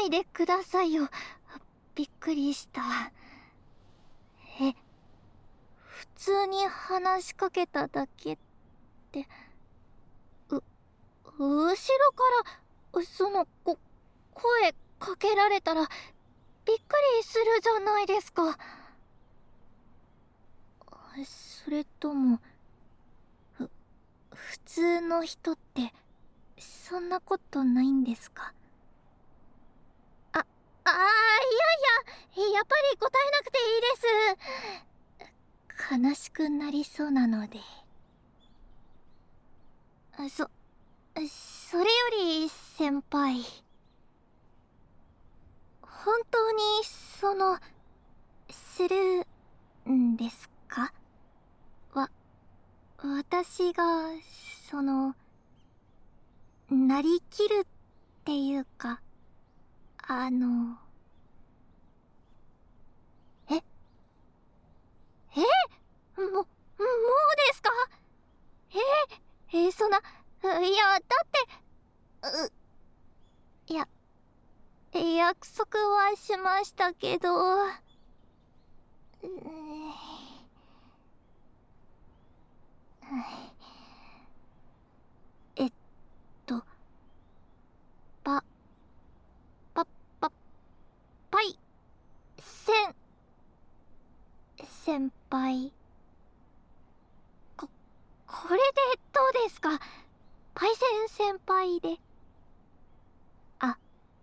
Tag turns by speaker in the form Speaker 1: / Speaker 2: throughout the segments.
Speaker 1: ないでくださいよ。びっくりした。普通に話しかけただけって、後ろから声かけられたらびっくりするじゃないですか。それとも普通の人ってそんなことないんですか？いや、やっぱり答えなくていいです。悲しくなりそうなので。それより先輩、本当にするんですか？私がなりきるっていうか、えもうですか？そんな、いや、だって、いや、約束はしましたけど、えっと、パ、パ、パ、パイ、先輩。これでどうですか？パイセン先輩で。あ、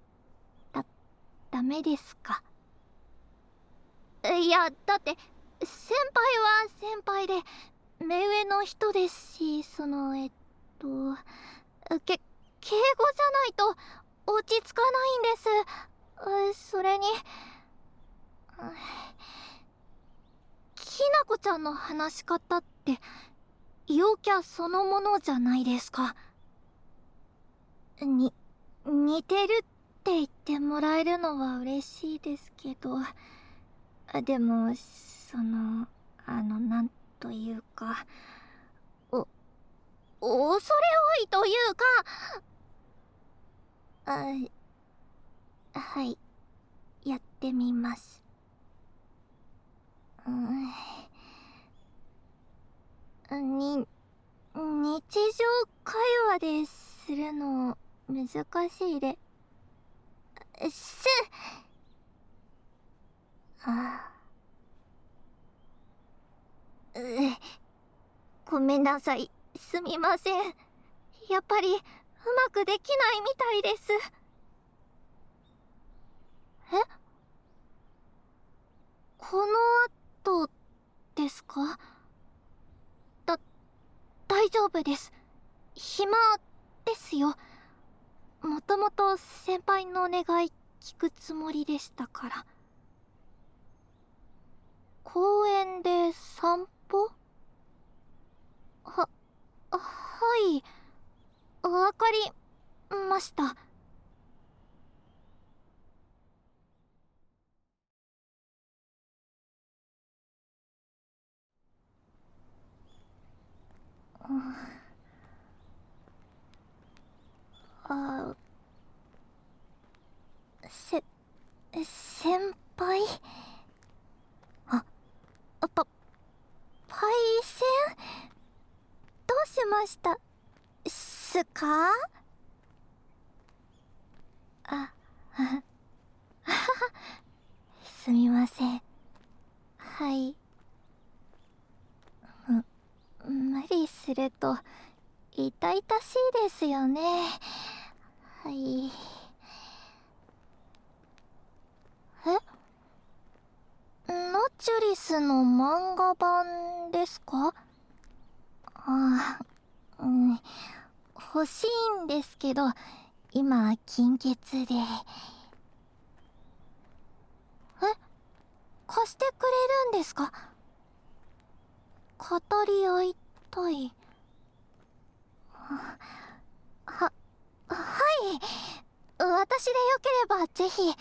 Speaker 1: ダメですか？いや、だって、先輩は先輩で、目上の人ですし、敬語じゃないと落ち着かないんです。それに、きなこちゃんの話し方って、陽キャそのものじゃないですか。似てるって言ってもらえるのは嬉しいですけど、でも、なんというか、お、恐れ多いというか、はい、やってみます。日常会話でするの難しいす。あごめんなさい。すみません。やっぱりうまくできないみたいです。この後ですか？だ、大丈夫です。暇ですよ。もともと先輩のお願い聞くつもりでしたから。公園で散歩？はい。わかりました。あ、先輩？あ、パイセン？どうしましたすか？あ、すみません。はい。無理すると痛々しいですよね。はい。ナチュリスの漫画版ですか？欲しいんですけど、今金欠で。貸してくれるんですか？語り合いたい。は、はい。私でよければぜひ。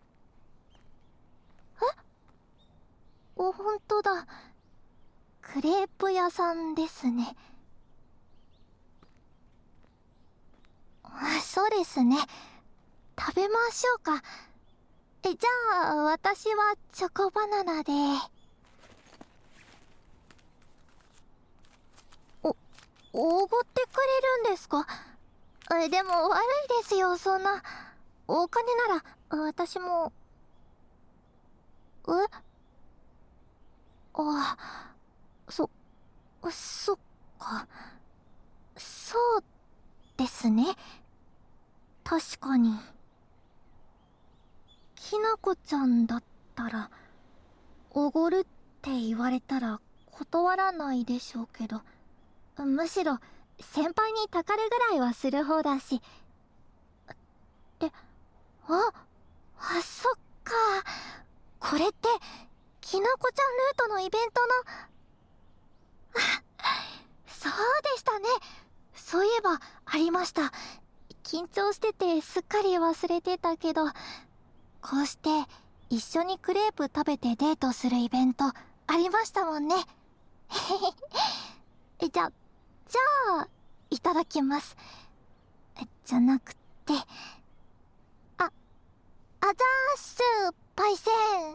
Speaker 1: ほんとだ。クレープ屋さんですね。そうですね。 食べましょうか。じゃあ私はチョコバナナで。おごってくれるんですか？でも悪いですよ、そんな。お金なら私も。あ、そっか。そうですね。確かに。きなこちゃんだったら、おごるって言われたら断らないでしょうけど、むしろ先輩にたかるぐらいはする方だし。で、そっか。これって、きなこちゃんルートのイベントの、そうでしたね。そういえば、ありました。緊張しててすっかり忘れてたけど、こうして一緒にクレープ食べてデートするイベントありましたもんね。じゃあ、いただきます。じゃなくて、あざーす、パイセン。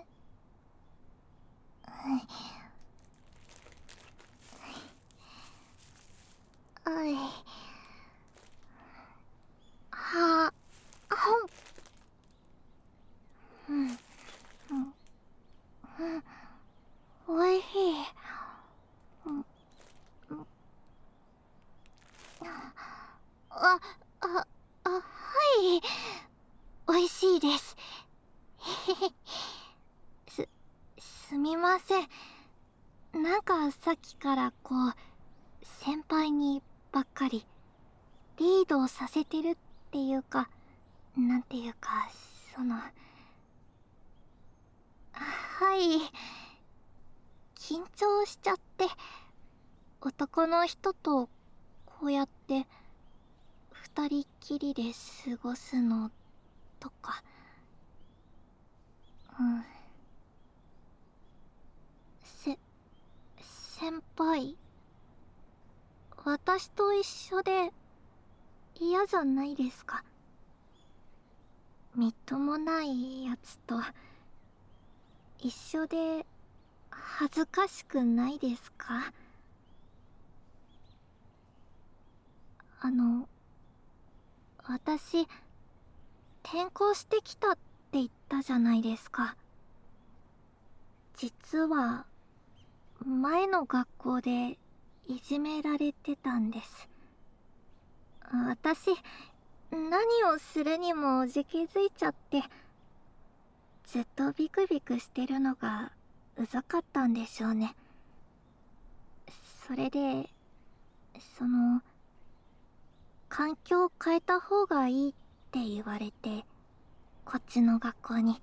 Speaker 1: は、うん、うん、おいしい。うん、あ、はい。おいしいです。す、すみません。なんかさっきから先輩にばっかりリードさせてるっていうか、なんていうか、はい。緊張しちゃって、男の人とこうやって二人きりで過ごすのとか。うん。先輩、私と一緒で嫌じゃないですか？みっともないやつと一緒で恥ずかしくないですか？私、転校してきたって言ったじゃないですか。実は、前の学校でいじめられてたんです。私、何をするにもじきづいちゃって、ずっとビクビクしてるのがうざかったんでしょうね。それで、環境を変えた方がいいって言われて、こっちの学校に。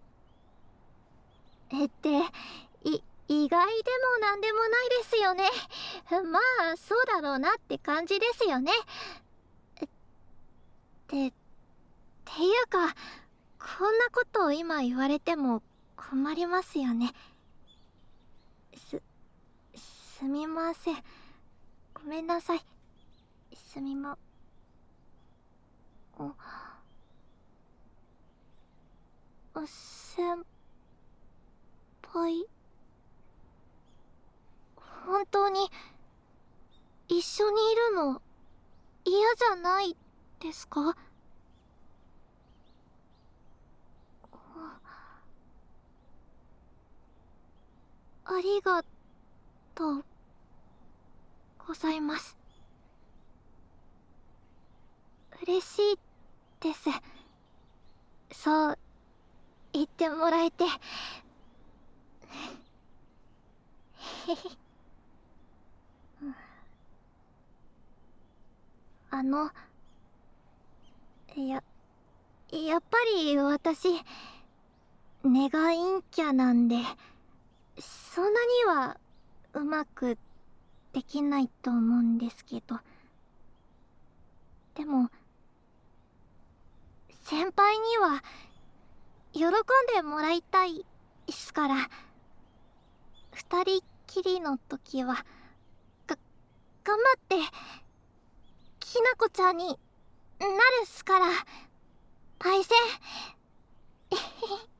Speaker 1: 意外でもなんでもないですよね。まあ、そうだろうなって感じですよね。っていうか、こんなことを今言われても困りますよね。すみません。ごめんなさい。先輩、本当に一緒にいるの嫌じゃないですか？ありがとうございます。嬉しいです。そう言ってもらえて。あの、や、やっぱり私、根が陰キャなんで、そんなにはうまくできないと思うんですけど。でも、先輩には喜んでもらいたいっすから、二人っきりの時は、頑張って、きなこちゃんになるっすから、 パイセン